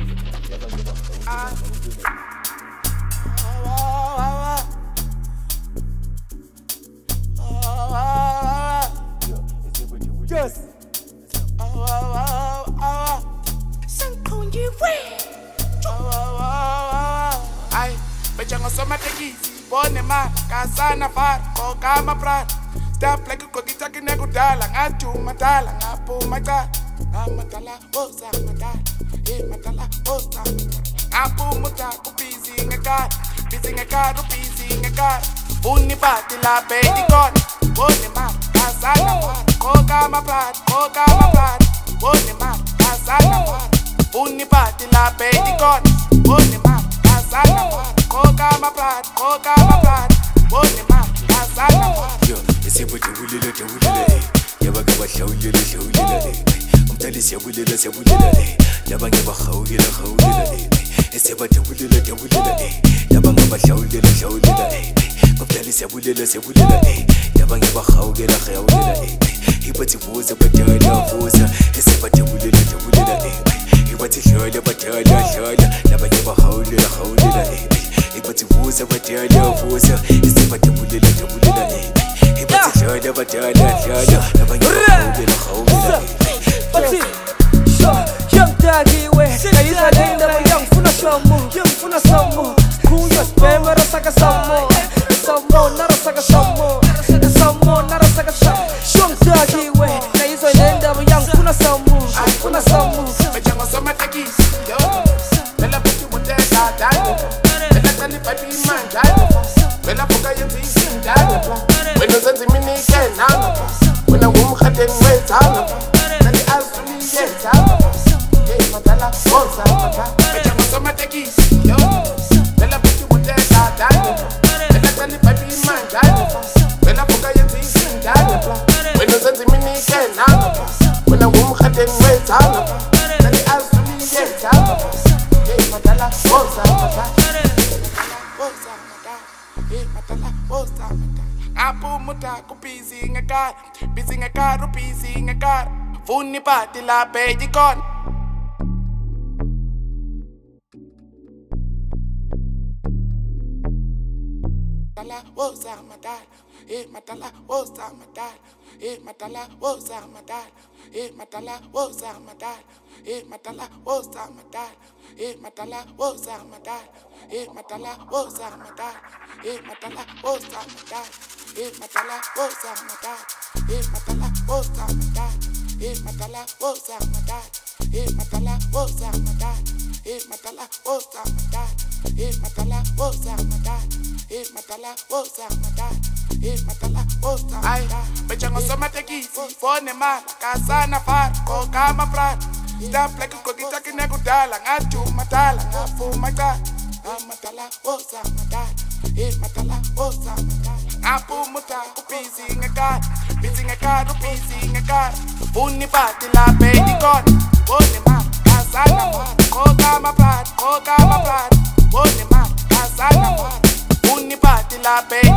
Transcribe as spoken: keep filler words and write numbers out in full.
Yes. Ay, bechango soma tekisi, bone ma, kasana far, koka ma prat. Stop like a cookie talking a good dollar, I do matala, I pull my god. I'm matala, oh, matala, eh, matala, oh, I pull mutaku, busy in a car, busy in a car, busy in a car. Bunny party la baby gone, bone ma, kasana far, koka ma prat, koka ma prat. Bone ma, kasana far, bunny party la baby gone, bone ma, kasana far, koka ma prat, koka ma prat. Bone ma, kasana far. Siyabulele jabulele yabagaba hlawulele hlawulele umdali siyabulele siyabulele labanye bahawulele hawulele esebajabulele jabulele labanye hlawulele hlawulele umdali siyabulele siyabulele labanye bahawulele hawulele ibathi vuza badala vuza esebajabulele jabulele ibathi hlala badala hlala labanye bahawulele hawulele ibathi vuza badala vuza esebajabulele jabulele Jada badala jada nabanye bahawulele hawulele Bathi sho young dagi we Kayisa lenda young funa somo young funa somo Kuya spema rasaka somo Somo nara saka somo Somo nara saka somo Young dagi we Kayisa lenda young funa somo funa somo Bechango soma tekisi yo Bella puti muteka dani Bella tani papi manjani Bella fuka yenzi indani When I send me again, when I won't have them wait, I'll tell you as to me, yes, I'll get my dollar, what's up, but I'm so much a kiss, yo. Tell a put you with that, and I tell you, baby, my dad. When I forgot you, this in that, when I send me again, when I won't have them wait, I'll tell you as to me, yes, I'll get my dollar, what's up, what's up, get my dollar, what's up. Apu mutaku busy in a car, busy in a car, busy in a car. Funny party la baby gone. Matala was a madal, eh, matala was a madal, eh, matala was a madal, eh, matala was a madal, eh, matala was a madal, eh, matala was a madal, eh, matala was a madal, eh, matala was a madal. Eh, matala was a madal. Eh, matala was a madal. Eh, matala was a madal. Eh, matala was a madal. Eh, matala was a madal. Eh, matala was a madal. Eh, matala was a madal. Eh, matala was a madal. Bechango soma tekisi, phone ma, kasana far, koka ma prat. Stop like a cookie talking a good dollar, I do matala, I fool my god. Matala was a madal. Eh, matala was a madal. Apu mutaku busy in a car, busy in a car, busy in a car. Bunny party la baby gone, bone ma, kasana far, koka ma prat, koka ma prat. Bone ma, kasana far, bunny party la baby.